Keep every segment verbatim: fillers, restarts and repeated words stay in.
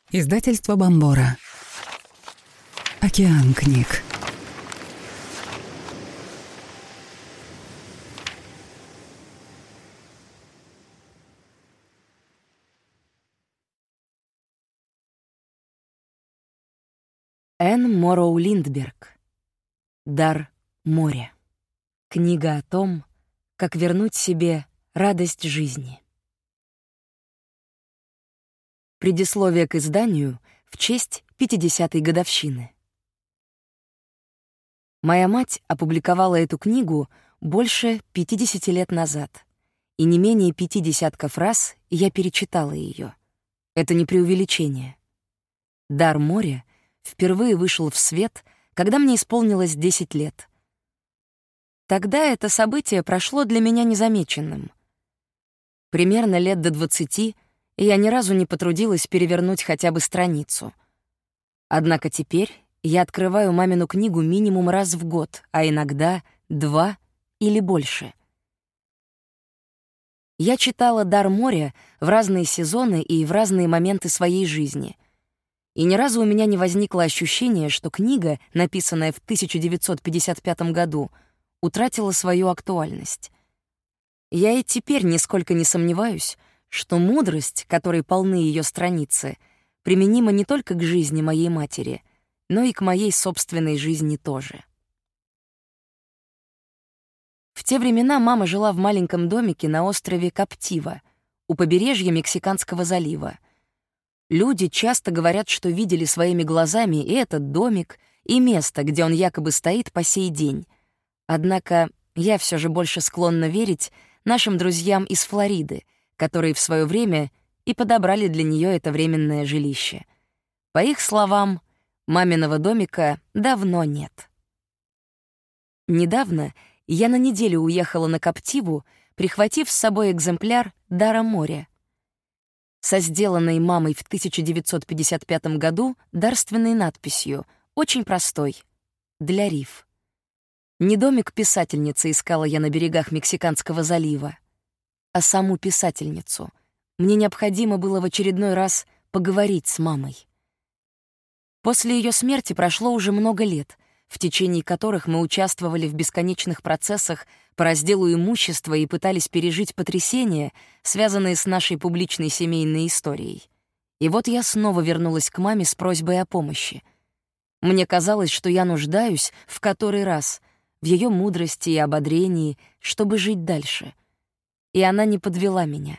Издательство Бомбора. Океан книг. Энн Морроу Линдберг. «Дар моря». Книга о том, как вернуть себе радость жизни. Предисловие к изданию в честь пятидесятой годовщины. Моя мать опубликовала эту книгу больше пятидесяти лет назад, и не менее пяти десятков раз я перечитала ее. Это не преувеличение. «Дар моря» впервые вышел в свет, когда мне исполнилось десять лет. Тогда это событие прошло для меня незамеченным. Примерно лет до двадцати я ни разу не потрудилась перевернуть хотя бы страницу. Однако теперь я открываю мамину книгу минимум раз в год, а иногда два или больше. Я читала «Дар моря» в разные сезоны и в разные моменты своей жизни. И ни разу у меня не возникло ощущения, что книга, написанная в тысяча девятьсот пятьдесят пятом году, утратила свою актуальность. Я и теперь нисколько не сомневаюсь, что мудрость, которой полны ее страницы, применима не только к жизни моей матери, но и к моей собственной жизни тоже. В те времена мама жила в маленьком домике на острове Коптива, у побережья Мексиканского залива. Люди часто говорят, что видели своими глазами и этот домик, и место, где он якобы стоит по сей день. Однако я все же больше склонна верить нашим друзьям из Флориды, которые в свое время и подобрали для нее это временное жилище. По их словам, маминого домика давно нет. Недавно я на неделю уехала на Коптиву, прихватив с собой экземпляр «Дара моря». Со сделанной мамой в тысяча девятьсот пятьдесят пятом году дарственной надписью, очень простой, для Риф. Не домик писательницы искала я на берегах Мексиканского залива, а саму писательницу. Мне необходимо было в очередной раз поговорить с мамой. После ее смерти прошло уже много лет, в течение которых мы участвовали в бесконечных процессах по разделу имущества и пытались пережить потрясения, связанные с нашей публичной семейной историей. И вот я снова вернулась к маме с просьбой о помощи. Мне казалось, что я нуждаюсь в который раз в ее мудрости и ободрении, чтобы жить дальше. И она не подвела меня.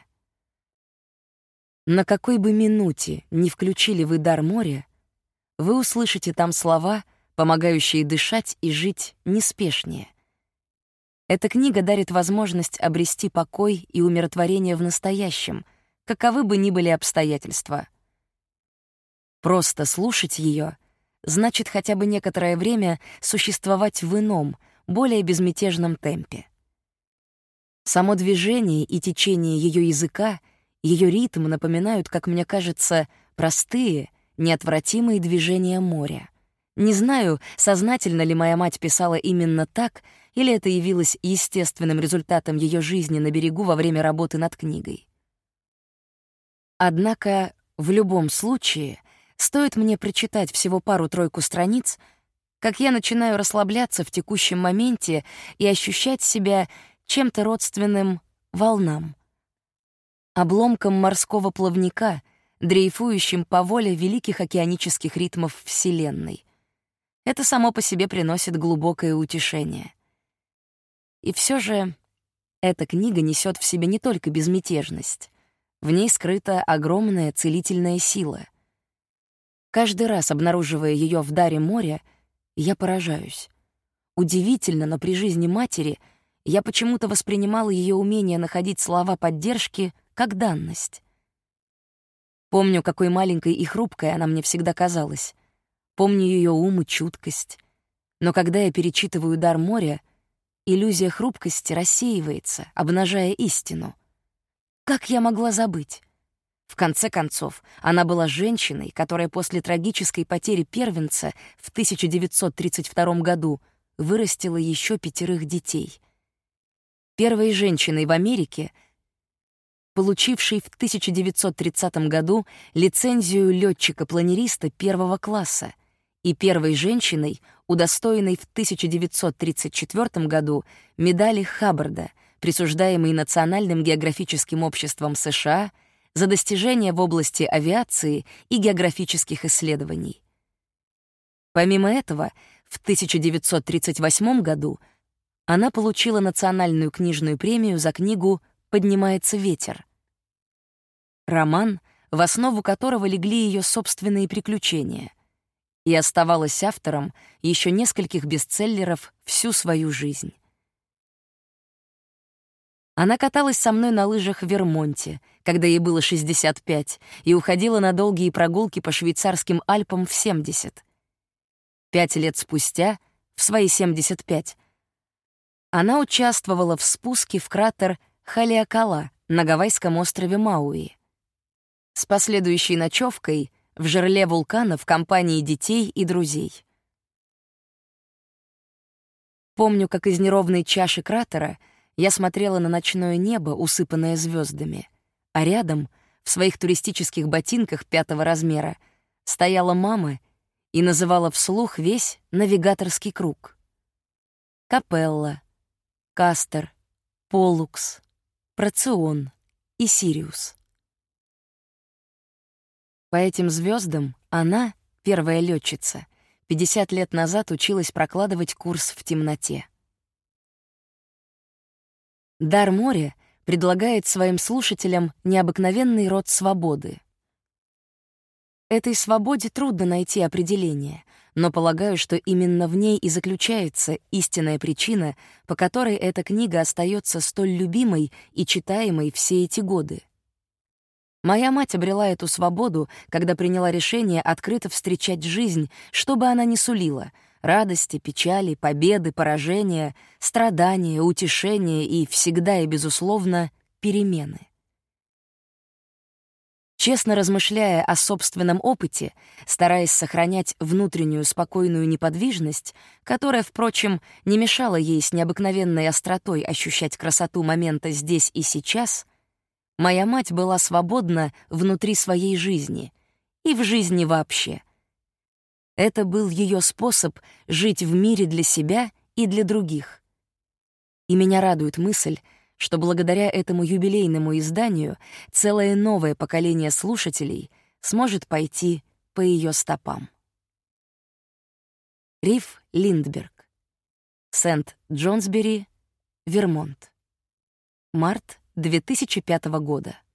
На какой бы минуте не включили вы «Дар моря», вы услышите там слова, помогающие дышать и жить неспешнее. Эта книга дарит возможность обрести покой и умиротворение в настоящем, каковы бы ни были обстоятельства. Просто слушать ее значит хотя бы некоторое время существовать в ином, более безмятежном темпе. Само движение и течение ее языка, ее ритм напоминают, как мне кажется, простые, неотвратимые движения моря. Не знаю, сознательно ли моя мать писала именно так, или это явилось естественным результатом ее жизни на берегу во время работы над книгой. Однако, в любом случае, стоит мне прочитать всего пару-тройку страниц, как я начинаю расслабляться в текущем моменте и ощущать себя чем-то родственным волнам, обломком морского плавника, дрейфующим по воле великих океанических ритмов Вселенной. Это само по себе приносит глубокое утешение. И все же эта книга несет в себе не только безмятежность, в ней скрыта огромная целительная сила. Каждый раз, обнаруживая ее в «Даре моря», я поражаюсь. Удивительно, но при жизни матери я почему-то воспринимала ее умение находить слова поддержки как данность. Помню, какой маленькой и хрупкой она мне всегда казалась. Помню ее ум и чуткость. Но когда я перечитываю «Дар моря», иллюзия хрупкости рассеивается, обнажая истину. Как я могла забыть? В конце концов, она была женщиной, которая после трагической потери первенца в тысяча девятьсот тридцать втором году вырастила еще пятерых детей. Первой женщиной в Америке, получившей в тысяча девятьсот тридцатом году лицензию летчика-планериста первого класса, и первой женщиной, удостоенной в тысяча девятьсот тридцать четвёртом году медали Хаббарда, присуждаемой Национальным географическим обществом США за достижения в области авиации и географических исследований. Помимо этого, в тысяча девятьсот тридцать восьмом году она получила национальную книжную премию за книгу «Поднимается ветер». Роман, в основу которого легли ее собственные приключения, и оставалась автором еще нескольких бестселлеров всю свою жизнь. Она каталась со мной на лыжах в Вермонте, когда ей было шестьдесят пять, и уходила на долгие прогулки по швейцарским Альпам в семьдесят. Пять лет спустя, в свои семьдесят пять, она участвовала в спуске в кратер Халиакала на гавайском острове Мауи с последующей ночевкой в жерле вулкана в компании детей и друзей. Помню, как из неровной чаши кратера я смотрела на ночное небо, усыпанное звездами, а рядом, в своих туристических ботинках пятого размера, стояла мама и называла вслух весь навигаторский круг. Капелла, Кастер, Поллукс, Процион и Сириус. По этим звездам она, первая летчица, пятьдесят лет назад училась прокладывать курс в темноте. «Дар моря» предлагает своим слушателям необыкновенный род свободы. Этой свободе трудно найти определение, но полагаю, что именно в ней и заключается истинная причина, по которой эта книга остается столь любимой и читаемой все эти годы. Моя мать обрела эту свободу, когда приняла решение открыто встречать жизнь, что бы она ни сулила — радости, печали, победы, поражения, страдания, утешения и всегда и безусловно перемены. Честно размышляя о собственном опыте, стараясь сохранять внутреннюю спокойную неподвижность, которая, впрочем, не мешала ей с необыкновенной остротой ощущать красоту момента здесь и сейчас, моя мать была свободна внутри своей жизни и в жизни вообще. Это был ее способ жить в мире для себя и для других. И меня радует мысль, что благодаря этому юбилейному изданию целое новое поколение слушателей сможет пойти по ее стопам. Риф Линдберг. Сент-Джонсбери, Вермонт. Март две тысячи пятого года.